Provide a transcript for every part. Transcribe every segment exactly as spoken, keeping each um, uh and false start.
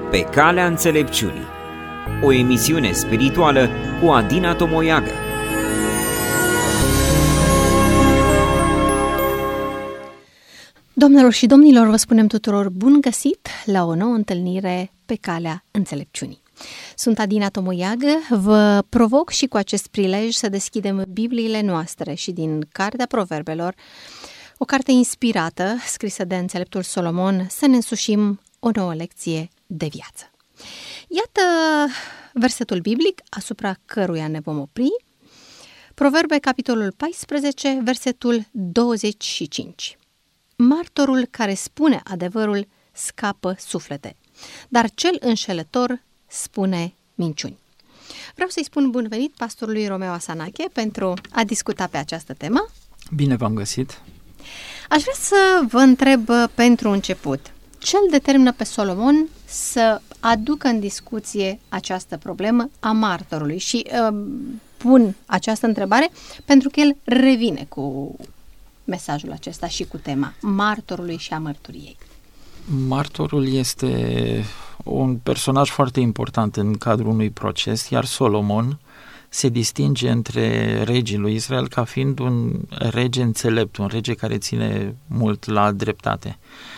Pe calea înțelepciunii, o emisiune spirituală cu Adina Tomoiagă. Doamnelor și domnilor, vă spunem tuturor bun găsit la o nouă întâlnire pe calea înțelepciunii. Sunt Adina Tomoiagă, vă provoc și cu acest prilej să deschidem Bibliile noastre și din Cartea Proverbelor, o carte inspirată, scrisă de înțeleptul Solomon, să ne însușim o nouă lecție de viață. Iată versetul biblic asupra căruia ne vom opri. Proverbe, capitolul paisprezece, versetul douăzeci și cinci. Martorul care spune adevărul scapă suflete, dar cel înșelător spune minciuni. Vreau să-i spun bun venit pastorului Romeo Asanache pentru a discuta pe această temă. Bine v-am găsit! Aș vrea să vă întreb pentru început, ce îl determină pe Solomon să aducă în discuție această problemă a martorului? Și uh, pun această întrebare pentru că el revine cu mesajul acesta și cu tema martorului și a mărturiei. Martorul este un personaj foarte important în cadrul unui proces, iar Solomon se distinge între regii lui Israel ca fiind un rege înțelept, un rege care ține mult la dreptate.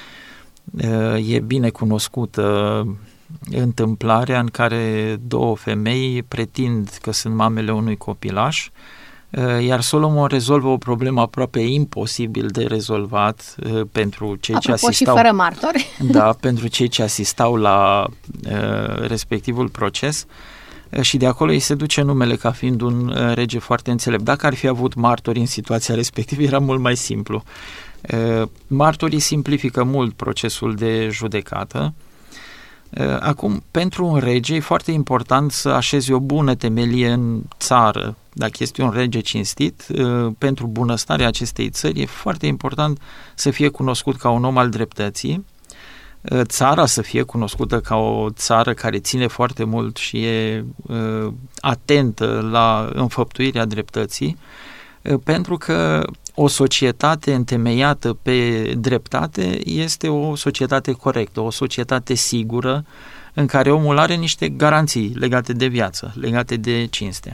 E bine cunoscută întâmplarea în care două femei pretind că sunt mamele unui copilaș, iar Solomon rezolvă o problemă aproape imposibil de rezolvat pentru cei Apropo, ce asistau. Și fără martori. Da, pentru cei ce asistau la uh, respectivul proces. Și de acolo îi se duce numele ca fiind un rege foarte înțelept. Dacă ar fi avut martori în situația respectivă, era mult mai simplu. Martorii simplifică mult procesul de judecată. Acum, pentru un rege e foarte important să așezi o bună temelie în țară. Dacă este un rege cinstit, pentru bunăstarea acestei țări e foarte important să fie cunoscut ca un om al dreptății, țara să fie cunoscută ca o țară care ține foarte mult și e uh, atentă la înfăptuirea dreptății, uh, pentru că o societate întemeiată pe dreptate este o societate corectă, o societate sigură în care omul are niște garanții legate de viață, legate de cinste.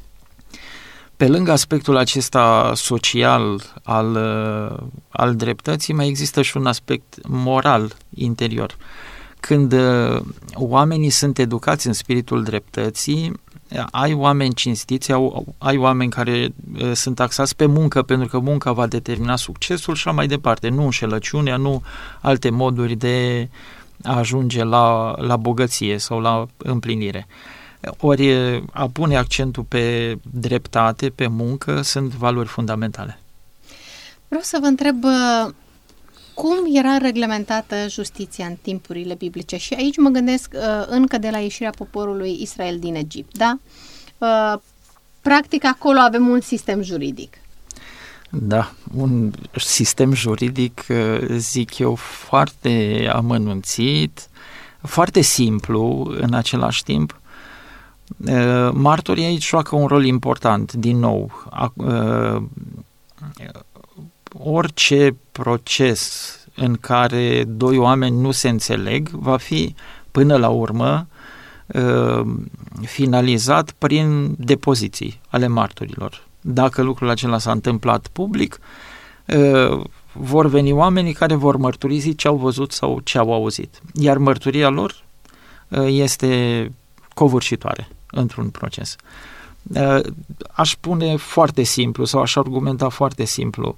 Pe lângă aspectul acesta social al, al dreptății, mai există și un aspect moral interior. Când oamenii sunt educați în spiritul dreptății, ai oameni cinstiți, ai oameni care sunt axați pe muncă, pentru că munca va determina succesul și așa mai departe, nu înșelăciunea, nu alte moduri de a ajunge la, la bogăție sau la împlinire. Ori a pune accentul pe dreptate, pe muncă, sunt valori fundamentale. Vreau să vă întreb cum era reglementată justiția în timpurile biblice și aici mă gândesc încă de la ieșirea poporului Israel din Egipt, da? Practic acolo avem un sistem juridic. Da, un sistem juridic, zic eu, foarte amănunțit, foarte simplu în același timp. Martorii aici joacă un rol important, din nou. Orice proces în care doi oameni nu se înțeleg va fi, până la urmă, finalizat prin depoziții ale martorilor. Dacă lucrul acela s-a întâmplat public, vor veni oamenii care vor mărturisi ce au văzut sau ce au auzit. Iar mărturia lor este covârșitoare într-un proces. Aș pune foarte simplu sau aș argumenta foarte simplu.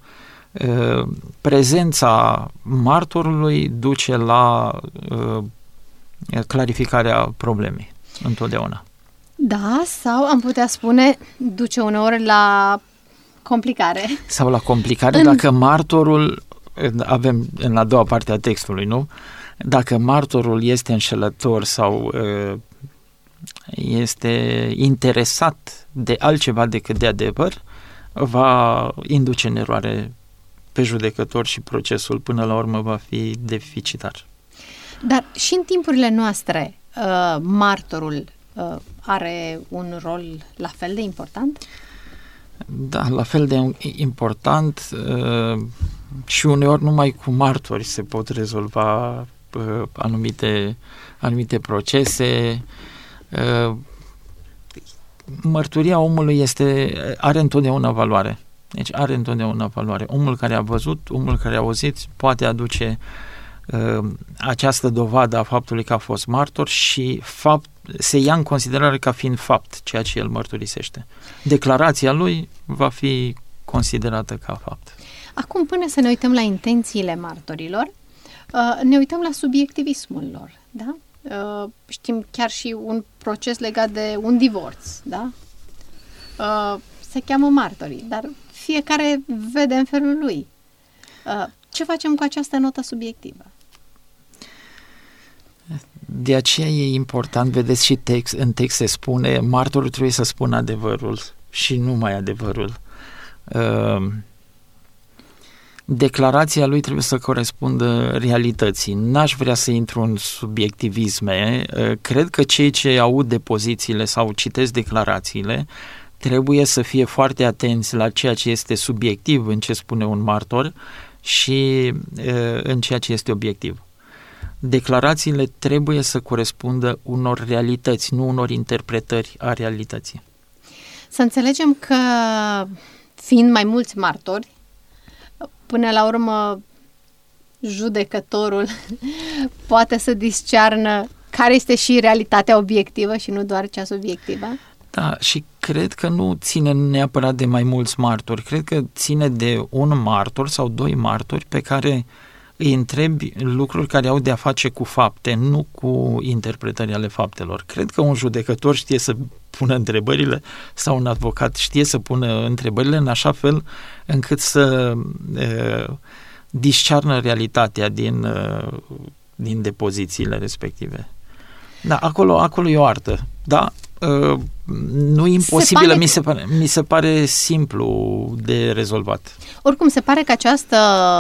Prezența martorului duce la clarificarea problemei întotdeauna. Da, sau am putea spune duce uneori la complicare. Sau la complicare în... dacă martorul, avem în a doua parte a textului, nu? Dacă martorul este înșelător sau este interesat de altceva decât de adevăr, va induce în eroare pe judecător și procesul până la urmă va fi deficitar. Dar și în timpurile noastre uh, martorul uh, are un rol la fel de important? Da, la fel de important uh, și uneori numai cu martori se pot rezolva anumite, anumite procese. Mărturia omului este, are întotdeauna valoare. Deci are întotdeauna valoare. Omul care a văzut, omul care a auzit poate aduce uh, această dovadă a faptului că a fost martor și fapt, se ia în considerare ca fiind fapt ceea ce el mărturisește. Declarația lui va fi considerată ca fapt. Acum, până să ne uităm la intențiile martorilor, uh, ne uităm la subiectivismul lor, da? Uh, știm chiar și un proces legat de un divorț, da? Uh, se cheamă martorii, dar fiecare vede în felul lui. Uh, ce facem cu această notă subiectivă? De aceea e important, vedeți și text, în text se spune, martorul trebuie să spună adevărul și numai adevărul. Uh, Declarația lui trebuie să corespundă realității. N-aș vrea să intru în subiectivisme. Cred că cei ce aud depozițiile sau citesc declarațiile trebuie să fie foarte atenți la ceea ce este subiectiv în ce spune un martor și în ceea ce este obiectiv. Declarațiile trebuie să corespundă unor realități, nu unor interpretări a realității. Să înțelegem că, fiind mai mulți martori, până la urmă, judecătorul poate să discearnă care este și realitatea obiectivă și nu doar cea subiectivă? Da, și cred că nu ține neapărat de mai mulți martori. Cred că ține de un martor sau doi martori pe care îi întrebi lucruri care au de-a face cu fapte, nu cu interpretări ale faptelor. Cred că un judecător știe să pună întrebările sau un avocat știe să pună întrebările în așa fel încât să e, discearnă realitatea din, e, din depozițiile respective. Da, acolo, acolo e o artă. Da, e, nu e imposibilă, se pare... mi, se pare, mi se pare simplu de rezolvat. Oricum, se pare că această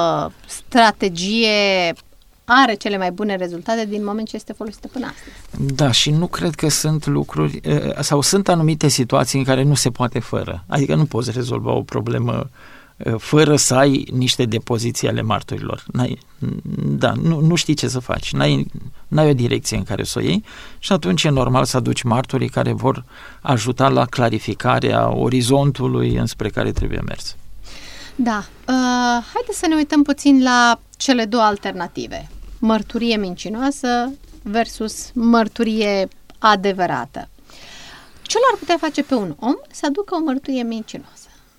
strategie are cele mai bune rezultate din moment ce este folosită până astăzi. Da, și nu cred că sunt lucruri, sau sunt anumite situații în care nu se poate fără. Adică nu poți rezolva o problemă fără să ai niște depoziții ale martorilor. N-ai, da, nu, nu știi ce să faci. N-ai, n-ai o direcție în care să o iei și atunci e normal să aduci martorii care vor ajuta la clarificarea orizontului înspre care trebuie mers. Da. Uh, haideți să ne uităm puțin la cele două alternative. Mărturie mincinoasă versus mărturie adevărată. Ce l-ar putea face pe un om să aducă o mărturie mincinoasă?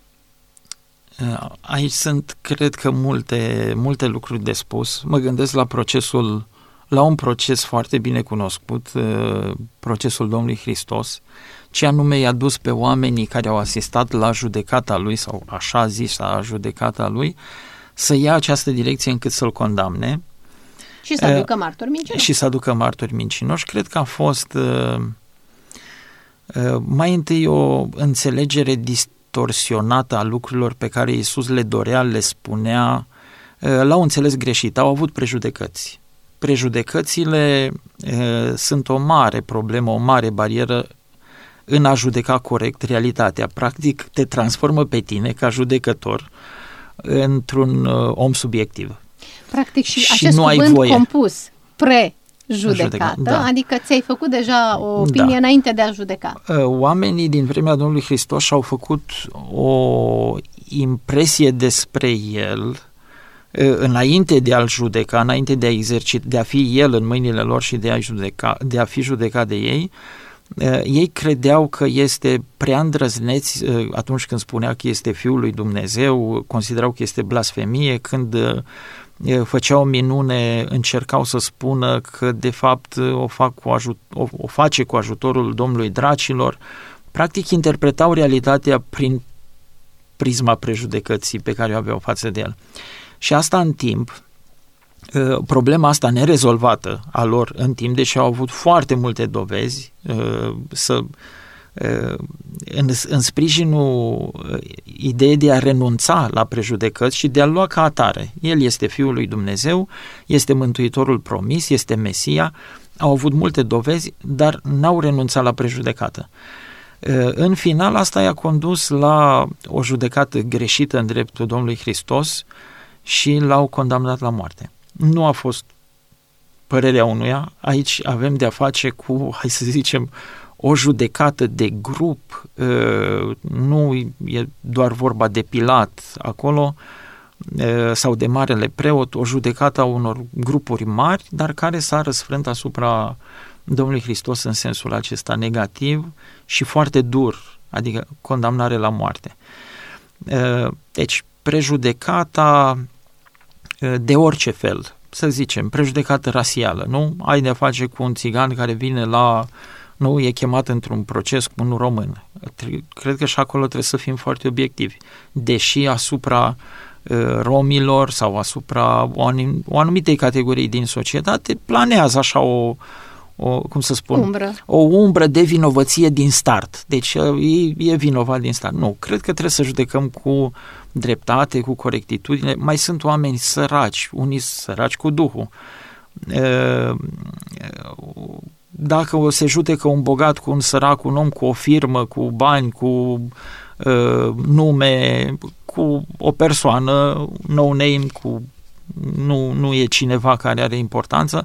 Aici sunt, cred că, multe, multe lucruri de spus. Mă gândesc la procesul, la un proces foarte bine cunoscut, procesul Domnului Hristos, ce anume i-a dus pe oamenii care au asistat la judecata lui, sau așa zis, la judecata lui, să ia această direcție încât să-l condamne. Și să aducă martori mincinoși. Și să aducă martori mincinoși. Cred că a fost uh, uh, mai întâi o înțelegere distorsionată a lucrurilor pe care Iisus le dorea, le spunea, uh, l-au înțeles greșit, au avut prejudecăți. Prejudecățile uh, sunt o mare problemă, o mare barieră în a judeca corect realitatea. Practic te transformă pe tine ca judecător într-un uh, om subiectiv. Practic și, și acest nu cuvânt ai voie. compus, pre-judecată, da. Adică ți-ai făcut deja o opinie da. înainte de a judeca. Oamenii din vremea Domnului Hristos și-au făcut o impresie despre El înainte de a-L judeca, înainte de a exercita, de a fi El în mâinile lor și de a, judeca, de a fi judecat de ei. Ei credeau că este prea îndrăzneț atunci când spunea că este Fiul lui Dumnezeu, considerau că este blasfemie, când făceau o minune, încercau să spună că de fapt o, fac cu ajut, o, o face cu ajutorul Domnului Dracilor. Practic interpretau realitatea prin prisma prejudecății pe care o aveau față de El. Și asta în timp, problema asta nerezolvată a lor în timp, deși au avut foarte multe dovezi să, în, în sprijinul ideii de a renunța la prejudecăți și de a lua ca atare. El este Fiul lui Dumnezeu, este Mântuitorul promis, este Mesia, au avut multe dovezi, dar n-au renunțat la prejudecată. În final, asta i-a condus la o judecată greșită în dreptul Domnului Hristos și l-au condamnat la moarte. Nu a fost părerea unuia. Aici avem de-a face cu, hai să zicem, o judecată de grup, nu e doar vorba de Pilat acolo sau de marele preot, o judecată a unor grupuri mari, dar care s-a răsfrânt asupra Domnului Hristos în sensul acesta negativ și foarte dur, adică condamnare la moarte. Deci, prejudecata de orice fel, să zicem, prejudecată rasială, nu? Ai de-a face cu un țigan care vine la, nu, e chemat într-un proces cu un român. Cred că și acolo trebuie să fim foarte obiectivi. Deși asupra uh, romilor sau asupra o, anum- o anumitei categorii din societate planează așa o, o cum să spun, umbră. o umbră de vinovăție din start. Deci e, e vinovat din start. Nu, cred că trebuie să judecăm cu dreptate, cu corectitudine. Mai sunt oameni săraci, unii săraci cu Duhul. Dacă o se judecă un bogat cu un sărac, un om cu o firmă, cu bani, cu nume, cu o persoană no-name, cu nu, nu e cineva care are importanță,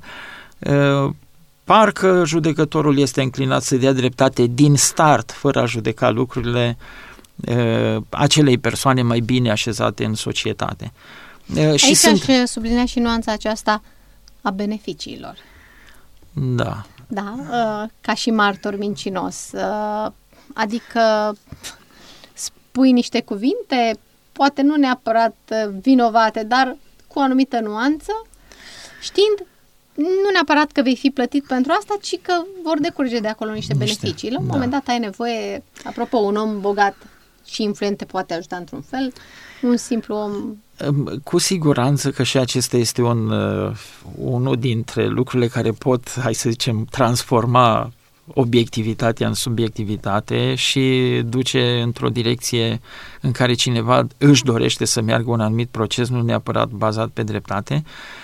parcă judecătorul este înclinat să dea dreptate din start, fără a judeca lucrurile acelei persoane mai bine așezate în societate. Aici și sunt... aș sublinea și nuanța aceasta a beneficiilor. Da. Da, ca și martor mincinos. Adică spui niște cuvinte, poate nu neapărat vinovate, dar cu o anumită nuanță, știind nu neapărat că vei fi plătit pentru asta, ci că vor decurge de acolo niște, niște beneficii. La un da. moment dat ai nevoie, apropo, un om bogat și influent te poate ajuta într-un fel, un simplu om... Cu siguranță că și acesta este un, unul dintre lucrurile care pot, hai să zicem, transforma obiectivitatea în subiectivitate și duce într-o direcție în care cineva își dorește să meargă un anumit proces, nu neapărat bazat pe dreptate,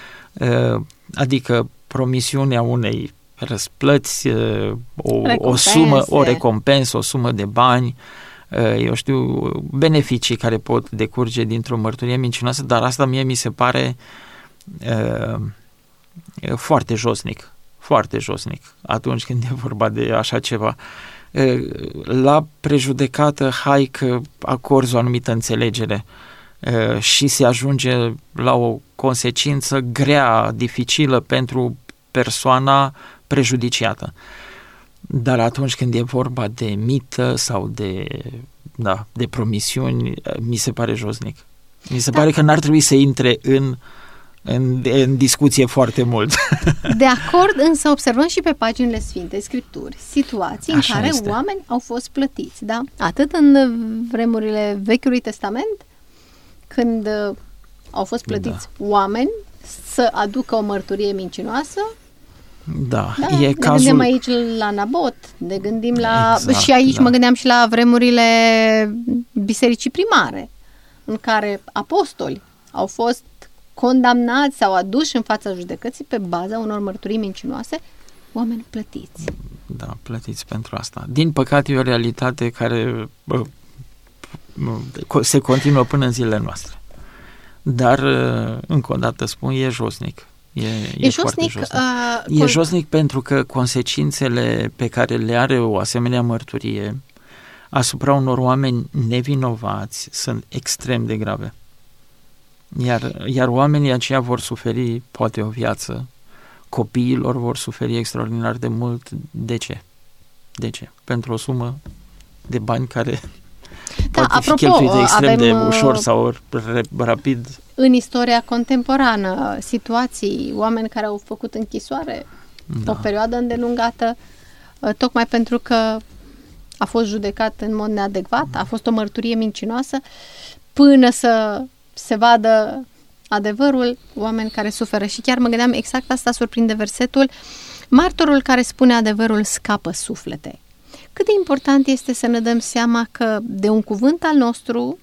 adică promisiunea unei răsplăți, o, o sumă, o recompensă, o sumă de bani, eu știu, beneficii care pot decurge dintr-o mărturie mincinoasă, dar asta mie mi se pare uh, foarte josnic, foarte josnic atunci când e vorba de așa ceva. Uh, la prejudecată, hai că acorzi o anumită înțelegere uh, și se ajunge la o consecință grea, dificilă pentru persoana prejudiciată. Dar atunci când e vorba de mită sau de, da, de promisiuni, mi se pare josnic. Mi se da. pare că n-ar trebui să intre în, în, în discuție foarte mult. De acord, însă observăm și pe paginile Sfintei Scripturi situații Așa în care este. oameni au fost plătiți. Da? Atât în vremurile Vechiului Testament, când au fost plătiți da. oameni să aducă o mărturie mincinoasă. Da, da, e ne cazul... gândim aici la Nabot, ne gândim la... Exact, și aici da. mă gândeam și la vremurile bisericii primare, în care apostoli au fost condamnați sau aduși în fața judecății pe baza unor mărturii mincinoase, oameni plătiți. Da, plătiți pentru asta. Din păcate e o realitate care bă, se continuă până în zilele noastre. Dar, încă o dată spun, e josnic. E, e, e josnic, josnic. Uh, e josnic pentru că consecințele pe care le are o asemenea mărturie asupra unor oameni nevinovați sunt extrem de grave. Iar, iar oamenii aceia vor suferi poate o viață, copiilor vor suferi extraordinar de mult. De ce? De ce? Pentru o sumă de bani care da, poate apropo, fi cheltuită extrem avem, de ușor sau rapid. În istoria contemporană, situații, oameni care au făcut închisoare da. o perioadă îndelungată, tocmai pentru că a fost judecat în mod neadecvat, a fost o mărturie mincinoasă, până să se vadă adevărul, oameni care suferă. Și chiar mă gândeam, exact asta surprinde versetul, martorul care spune adevărul scapă suflete. Cât de important este să ne dăm seama că de un cuvânt al nostru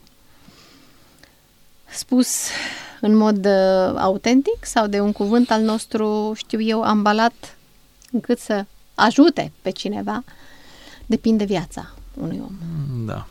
spus în mod uh, autentic sau de un cuvânt al nostru, știu eu, ambalat încât să ajute pe cineva, depinde viața unui om. Da.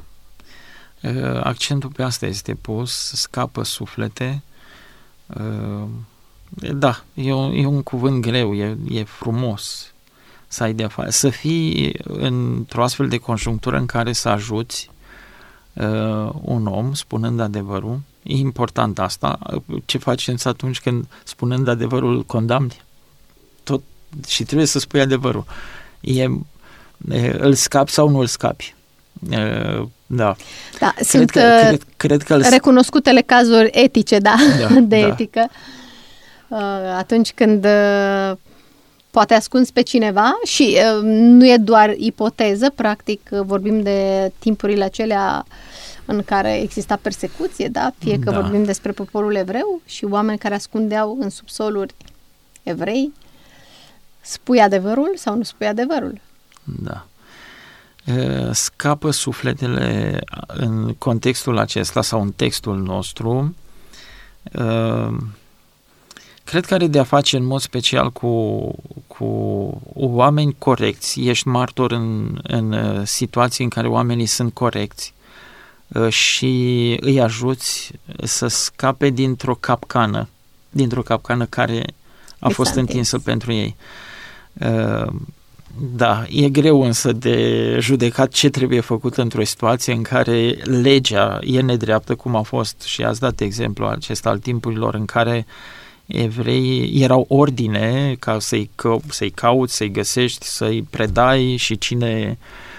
Accentul pe asta este pus, scapă suflete. Da, e un, e un cuvânt greu, e, e frumos să ai de afară, să fii într-o astfel de conjunctură în care să ajuți uh, un om spunând adevărul. E important asta. Ce faci atunci când spunând adevărul îl condamni? Tot, și trebuie să spui adevărul. E, e, îl scapi sau nu îl scapi? E, da. Da, cred sunt că, cred, cred că îl... recunoscutele cazuri etice, da, da de da. etică. Atunci când poate ascunzi pe cineva și nu e doar ipoteză, practic vorbim de timpurile acelea în care exista persecuție, da? Fie că da. vorbim despre poporul evreu și oameni care ascundeau în subsoluri evrei, spui adevărul sau nu spui adevărul? Da. Scapă sufletele în contextul acesta sau în textul nostru. Cred că are de a face în mod special cu, cu oameni corecți. Ești martor în, în situații în care oamenii sunt corecți și îi ajuți să scape dintr-o capcană, dintr-o capcană care a fost întinsă pentru ei. Da, e greu însă de judecat ce trebuie făcut într-o situație în care legea e nedreaptă, cum a fost, și ați dat exemplu acesta al timpurilor în care evreii erau ordine ca să-i, că, să-i cauți, să-i găsești, să-i predai și cine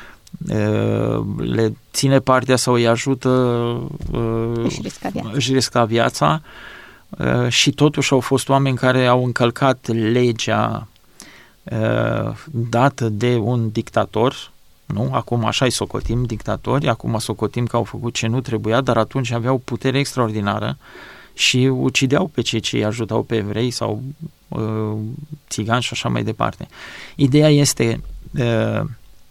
uh, le ține partea sau îi ajută uh, își risca viața, își risca viața. Uh, și totuși au fost oameni care au încălcat legea uh, dată de un dictator, nu? Acum așa-i socotim dictatori, acum socotim că au făcut ce nu trebuia, dar atunci aveau putere extraordinară și ucideau pe cei ce îi ajutau pe evrei sau uh, țigani și așa mai departe. Ideea este uh,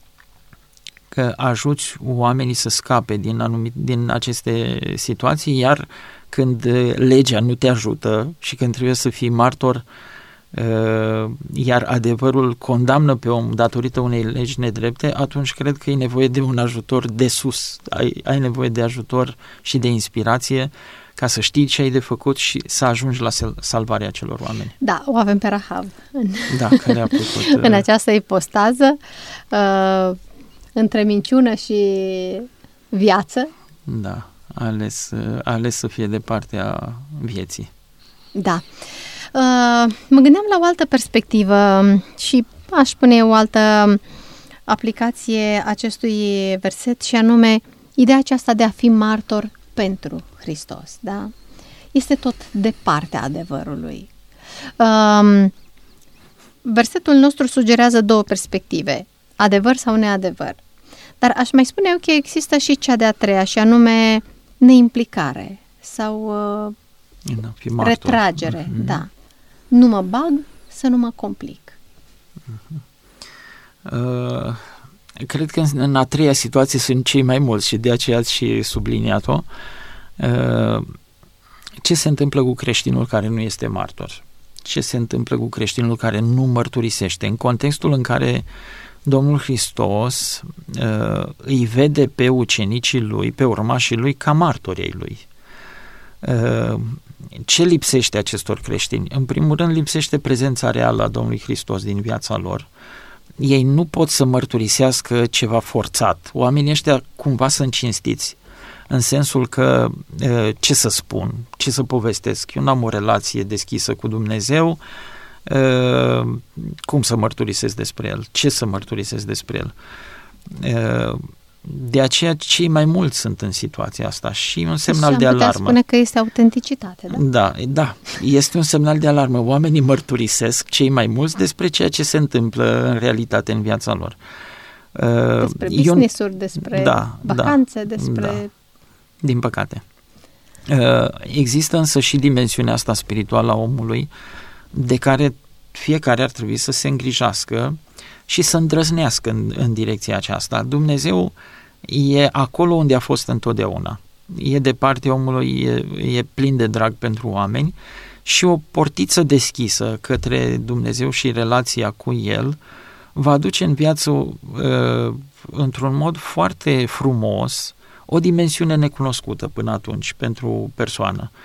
că ajuți oamenii să scape din, anumit, din aceste situații, iar când legea nu te ajută și când trebuie să fii martor, uh, iar adevărul condamnă pe om datorită unei legi nedrepte, atunci cred că e nevoie de un ajutor de sus. Ai, ai nevoie de ajutor și de inspirație ca să știi ce ai de făcut și să ajungi la salvarea celor oameni. Da, o avem pe Rahav în, da, care a putut, în această ipostază, uh, între minciună și viață. Da, a ales, a ales să fie de partea vieții. Da. Uh, mă gândeam la o altă perspectivă și aș pune o altă aplicație acestui verset și anume ideea aceasta de a fi martor pentru Hristos, da? Este tot de partea adevărului. Um, versetul nostru sugerează două perspective, adevăr sau neadevăr. Dar aș mai spune eu că există și cea de-a treia, și anume neimplicare sau uh, da, retragere. Mm-hmm. Da. Nu mă bag, să nu mă complic. Mm-hmm. Uh... Cred că în a treia situație sunt cei mai mulți și de aceea ați și subliniat-o. Ce se întâmplă cu creștinul care nu este martor? Ce se întâmplă cu creștinul care nu mărturisește? În contextul în care Domnul Hristos îi vede pe ucenicii lui, pe urmașii lui, ca martori ai lui. Ce lipsește acestor creștini? În primul rând lipsește prezența reală a Domnului Hristos din viața lor. Ei nu pot să mărturisească ceva forțat. Oamenii ăștia cumva sunt cinstiți, în sensul că ce să spun, ce să povestesc. Eu n-am o relație deschisă cu Dumnezeu, cum să mărturisesc despre El? Ce să mărturisesc despre El? De aceea cei mai mulți sunt în situația asta și un semnal de alarmă. Putem spune că este autenticitate, da? Da, da, este un semnal de alarmă. Oamenii mărturisesc, cei mai mulți, despre ceea ce se întâmplă în realitate în viața lor. Despre business-uri, despre da, vacanțe, da, despre... Da. Din păcate. Există însă și dimensiunea asta spirituală a omului, de care fiecare ar trebui să se îngrijească și să îndrăznească în, în direcția aceasta. Dumnezeu e acolo unde a fost întotdeauna. E de partea omului, e, e plin de drag pentru oameni și o portiță deschisă către Dumnezeu și relația cu El va aduce în viață uh, într-un mod foarte frumos o dimensiune necunoscută până atunci pentru persoană.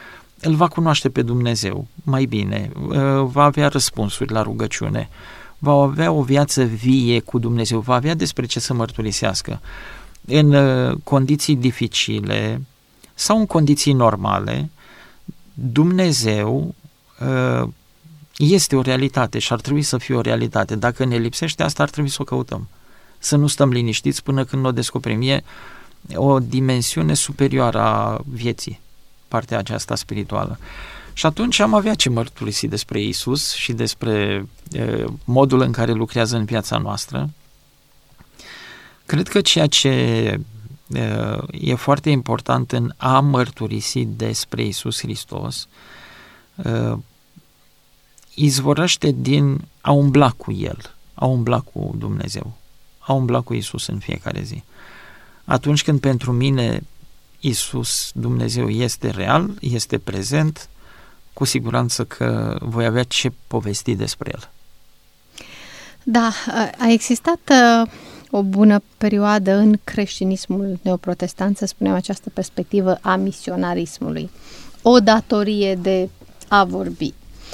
îl va cunoaște pe Dumnezeu mai bine, va avea răspunsuri la rugăciune, va avea o viață vie cu Dumnezeu, va avea despre ce să mărturisească. În condiții dificile sau în condiții normale, Dumnezeu este o realitate și ar trebui să fie o realitate. Dacă ne lipsește asta, ar trebui să o căutăm. Să nu stăm liniștiți până când o descoperim. E o dimensiune superioară a vieții, partea aceasta spirituală. Și atunci am avea ce mărturisi despre Iisus și despre e, modul în care lucrează în viața noastră. Cred că ceea ce e, e foarte important în a mărturisi despre Iisus Hristos e, izvorăște din a umbla cu El, a umbla cu Dumnezeu, a umbla cu Iisus în fiecare zi. Atunci când pentru mine Iisus, Dumnezeu, este real, este prezent, cu siguranță că voi avea ce povesti despre El. Da, a existat o bună perioadă în creștinismul neoprotestant, să spunem, această perspectivă a misionarismului, o datorie de a vorbi.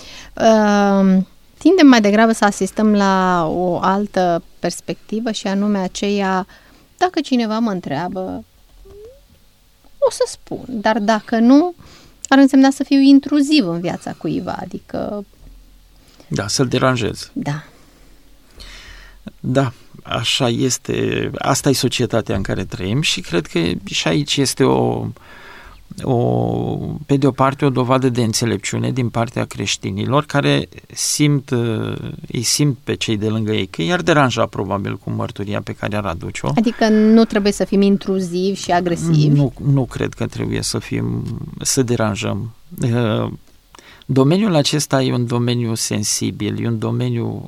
Tindem mai degrabă să asistăm la o altă perspectivă și anume aceea, dacă cineva mă întreabă, o să spun, dar dacă nu, ar însemna să fiu intruziv în viața cuiva, adică... Da, să-l deranjez. Da. Da, așa este, asta e societatea în care trăim și cred că și aici este o, o, pe de o parte, o dovadă de înțelepciune din partea creștinilor care simt, îi simt pe cei de lângă ei, că i-ar deranja probabil cu mărturia pe care ar aduce-o. Adică nu trebuie să fim intruzivi și agresivi. Nu, nu cred că trebuie să fim, să deranjăm. Domeniul acesta e un domeniu sensibil, e un domeniu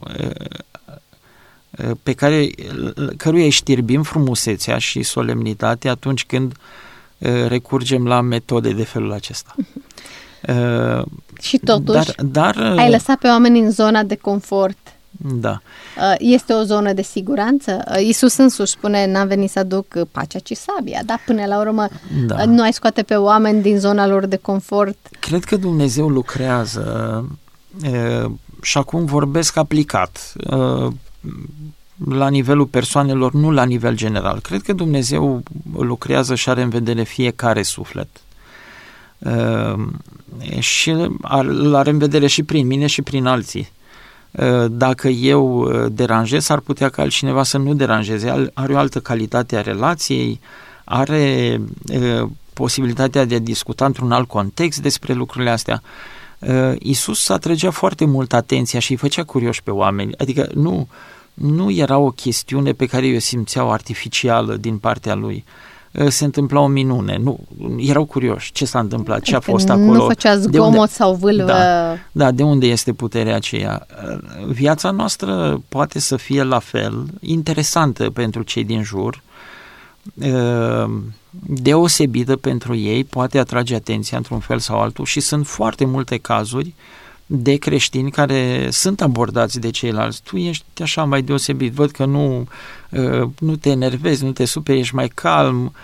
pe care, căruia îi știrbim frumusețea și solemnitatea atunci când recurgem la metode de felul acesta. Uh, și totuși, dar, dar, ai lăsat pe oameni în zona de confort. Da. Este o zonă de siguranță? Iisus însuși spune, n-am venit să aduc pacea, ci sabia, dar până la urmă da. Nu ai scoate pe oameni din zona lor de confort. Cred că Dumnezeu lucrează uh, și acum vorbesc aplicat uh, la nivelul persoanelor, nu la nivel general. Cred că Dumnezeu lucrează și are în vedere fiecare suflet. Uh, și îl are în vedere și prin mine și prin alții. Uh, dacă eu deranjez, ar putea ca altcineva să nu deranjeze. Are o altă calitate a relației, are uh, posibilitatea de a discuta într-un alt context despre lucrurile astea. Uh, Iisus atrăgea foarte mult atenția și îi făcea curioși pe oameni. Adică nu Nu era o chestiune pe care eu simțeau artificială din partea lui. Se întâmpla o minune. Nu, erau curioși. Ce s-a întâmplat? Ce adică a fost acolo? Nu făcea zgomot sau vâlvă. Da, da, de unde este puterea aceea? Viața noastră poate să fie la fel interesantă pentru cei din jur, deosebită pentru ei, poate atrage atenția într-un fel sau altul și sunt foarte multe cazuri de creștini care sunt abordați de ceilalți. Tu ești așa mai deosebit, văd că nu, nu te enervezi, nu te superi, ești mai calm.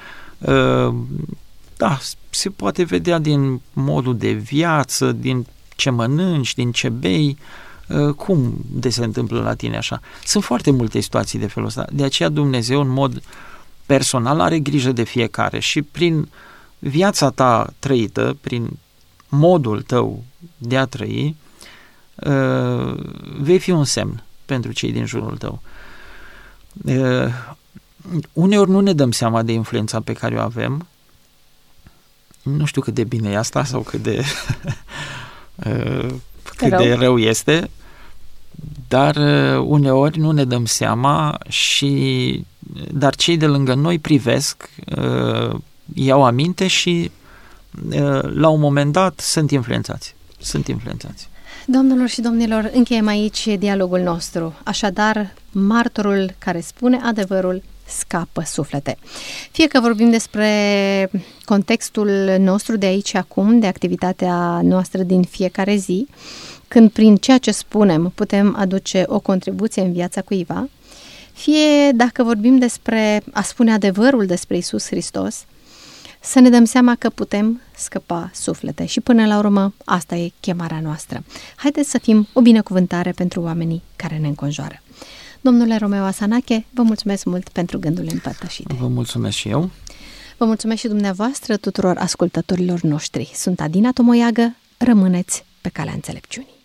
Da, se poate vedea din modul de viață, din ce mănânci, din ce bei, cum de se întâmplă la tine așa. Sunt foarte multe situații de felul ăsta. De aceea Dumnezeu în mod personal are grijă de fiecare și prin viața ta trăită, prin modul tău de a trăi, uh, vei fi un semn pentru cei din jurul tău. Uh, uneori nu ne dăm seama de influența pe care o avem. Nu știu cât de bine e asta sau cât de uh, cât rău. de rău este, dar uh, uneori nu ne dăm seama și dar cei de lângă noi privesc, uh, iau aminte și la un moment dat sunt influențați. Sunt influențați. Doamnelor și domnilor, încheiem aici dialogul nostru. Așadar, martorul care spune adevărul scapă suflete. Fie că vorbim despre contextul nostru de aici acum, de activitatea noastră din fiecare zi, când prin ceea ce spunem putem aduce o contribuție în viața cuiva, fie dacă vorbim despre a spune adevărul despre Iisus Hristos, să ne dăm seama că putem scăpa suflete și până la urmă asta e chemarea noastră. Haideți să fim o binecuvântare pentru oamenii care ne înconjoară. Domnule Romeo Asanache, vă mulțumesc mult pentru gândurile împărtășite. Vă mulțumesc și eu. Vă mulțumesc și dumneavoastră tuturor ascultătorilor noștri. Sunt Adina Tomoiagă, rămâneți pe calea înțelepciunii.